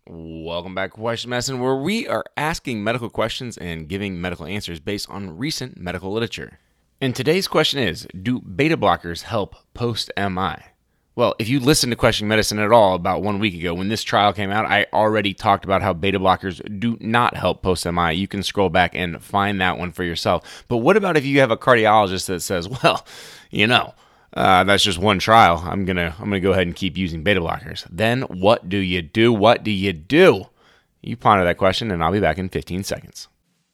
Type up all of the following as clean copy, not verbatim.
Welcome back to Question Medicine, where we are asking medical questions and giving medical answers based on recent medical literature. And today's question is, do beta blockers help post-MI? Well, if you listened to Question Medicine at all about 1 week ago, when this trial came out, I already talked about how beta blockers do not help post-MI. You can scroll back and find that one for yourself. But what about if you have a cardiologist that says, well, that's just one trial. I'm gonna go ahead and keep using beta blockers. Then what do you do? What do you do? You ponder that question, and I'll be back in 15 seconds.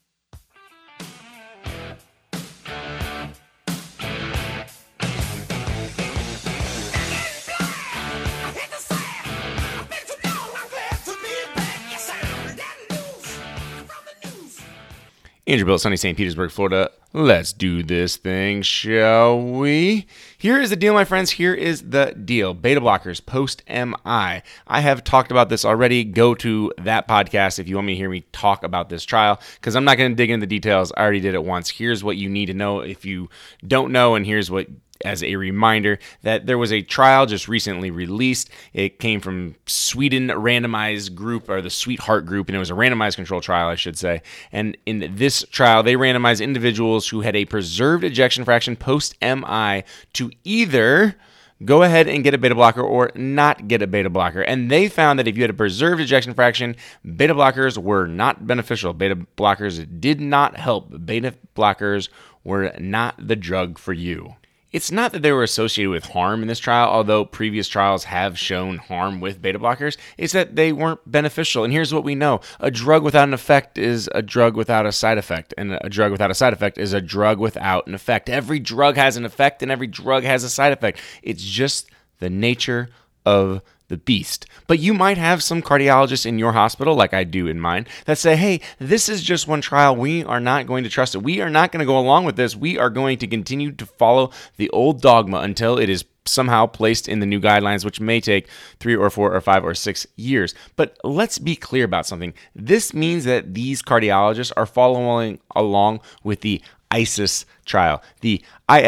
Andrew Bilt, sunny St. Petersburg, Florida. Let's do this thing, shall we? Here is the deal, my friends. Here is the deal. Beta blockers, post-MI. I have talked about this already. Go to that podcast if you want me to hear me talk about this trial, because I'm not going to dig into the details. I already did it once. Here's what you need to know if you don't know, and here's what, as a reminder, that there was a trial just recently released. It came from Sweden randomized group, or the Sweetheart group, and it was a randomized control trial, I should say. And in this trial, they randomized individuals who had a preserved ejection fraction post-MI to either go ahead and get a beta blocker or not get a beta blocker. And they found that if you had a preserved ejection fraction, beta blockers were not beneficial. Beta blockers did not help. Beta blockers were not the drug for you. It's not that they were associated with harm in this trial, although previous trials have shown harm with beta blockers. It's that they weren't beneficial. And here's what we know. A drug without an effect is a drug without a side effect. And a drug without a side effect is a drug without an effect. Every drug has an effect and every drug has a side effect. It's just the nature of the beast. But you might have some cardiologists in your hospital, like I do in mine, that say, hey, this is just one trial. We are not going to trust it. We are not going to go along with this. We are going to continue to follow the old dogma until it is somehow placed in the new guidelines, which may take 3 or 4 or 5 or 6 years. But let's be clear about something. This means that these cardiologists are following along with the ISIS trial, the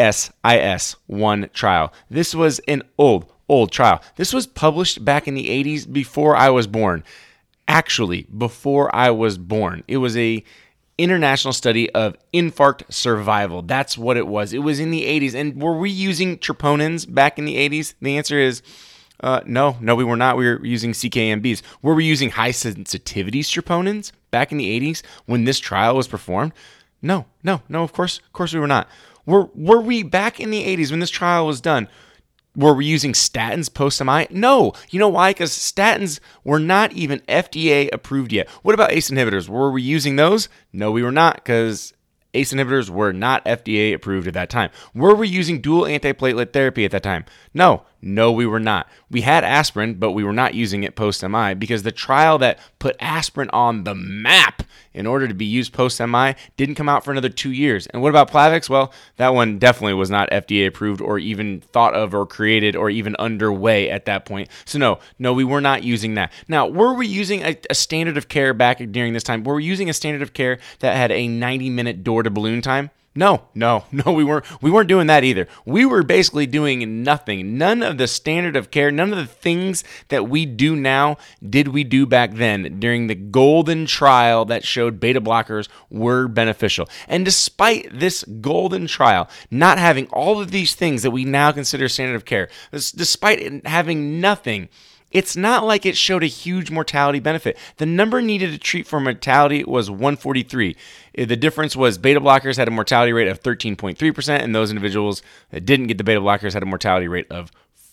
ISIS-1 trial. This was an old trial. This was published back in the 80s before I was born. Actually, before I was born. It was a international study of infarct survival. That's what it was. It was in the 80s. And were we using troponins back in the 80s? The answer is no, we were not. We were using CKMBs. Were we using high sensitivity troponins back in the 80s when this trial was performed? No, of course we were not. Were we back in the 80s when this trial was done? Were we using statins post-MI? No. You know why? Because statins were not even FDA approved yet. What about ACE inhibitors? Were we using those? No, we were not, because ACE inhibitors were not FDA approved at that time. Were we using dual antiplatelet therapy at that time? No, we were not. We had aspirin, but we were not using it post-MI because the trial that put aspirin on the map in order to be used post-MI didn't come out for another 2 years. And what about Plavix? Well, that one definitely was not FDA approved or even thought of or created or even underway at that point. So no, we were not using that. Now, were we using a standard of care back during this time? Were we using a standard of care that had a 90-minute door-to-balloon time? No, we weren't. We weren't doing that either. We were basically doing nothing. None of the standard of care, none of the things that we do now did we do back then during the golden trial that showed beta blockers were beneficial. And despite this golden trial not having all of these things that we now consider standard of care, despite it having nothing, it's not like it showed a huge mortality benefit. The number needed to treat for mortality was 143. The difference was beta blockers had a mortality rate of 13.3%, and those individuals that didn't get the beta blockers had a mortality rate of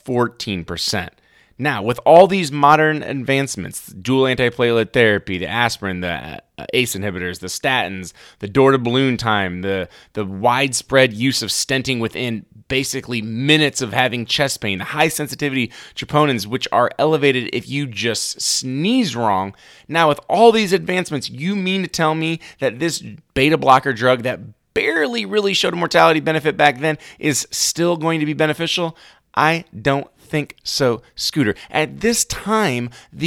14%. Now, with all these modern advancements, dual antiplatelet therapy, the aspirin, the ACE inhibitors, the statins, the door-to-balloon time, the widespread use of stenting within basically minutes of having chest pain, the high-sensitivity troponins, which are elevated if you just sneeze wrong. Now, with all these advancements, you mean to tell me that this beta blocker drug that barely really showed a mortality benefit back then is still going to be beneficial? I don't think so, Scooter. At this time, the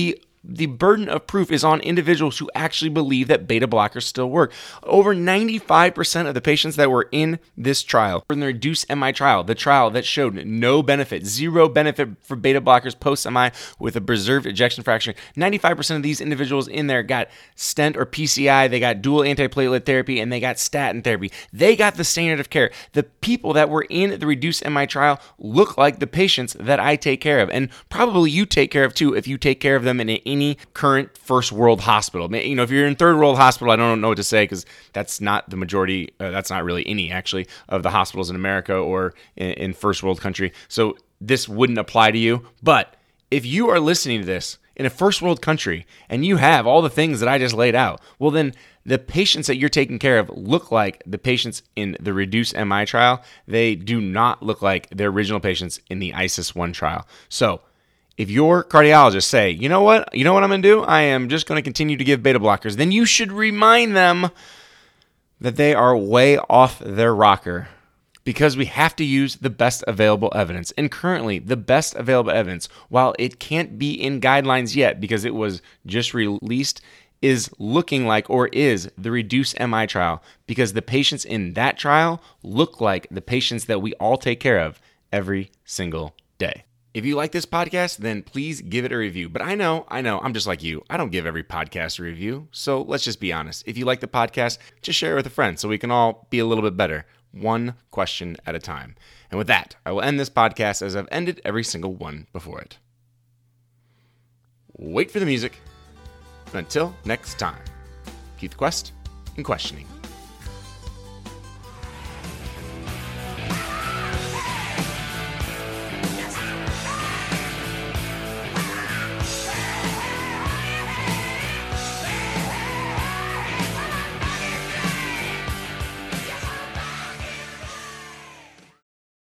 the burden of proof is on individuals who actually believe that beta blockers still work. Over 95% of the patients that were in this trial, in the REDUCE-MI trial, the trial that showed no benefit, zero benefit for beta blockers post-MI with a preserved ejection fraction, 95% of these individuals in there got stent or PCI, they got dual antiplatelet therapy, and they got statin therapy. They got the standard of care. The people that were in the REDUCE-MI trial look like the patients that I take care of, and probably you take care of too if you take care of them in any current first world hospital. You know, if you're in third world hospital, I don't know what to say because that's not the majority, that's not really any actually of the hospitals in America or in first world country. So this wouldn't apply to you. But if you are listening to this in a first world country and you have all the things that I just laid out, well then the patients that you're taking care of look like the patients in the REDUCE-MI trial. They do not look like the original patients in the ISIS-1 trial. So if your cardiologists say, you know what I'm going to do? I am just going to continue to give beta blockers, then you should remind them that they are way off their rocker because we have to use the best available evidence. And currently, the best available evidence, while it can't be in guidelines yet because it was just released, is looking like or is the REDUCE-MI trial because the patients in that trial look like the patients that we all take care of every single day. If you like this podcast, then please give it a review. But I know, I'm just like you. I don't give every podcast a review. So let's just be honest. If you like the podcast, just share it with a friend so we can all be a little bit better, one question at a time. And with that, I will end this podcast as I've ended every single one before it. Wait for the music. And until next time, keep the quest and questioning.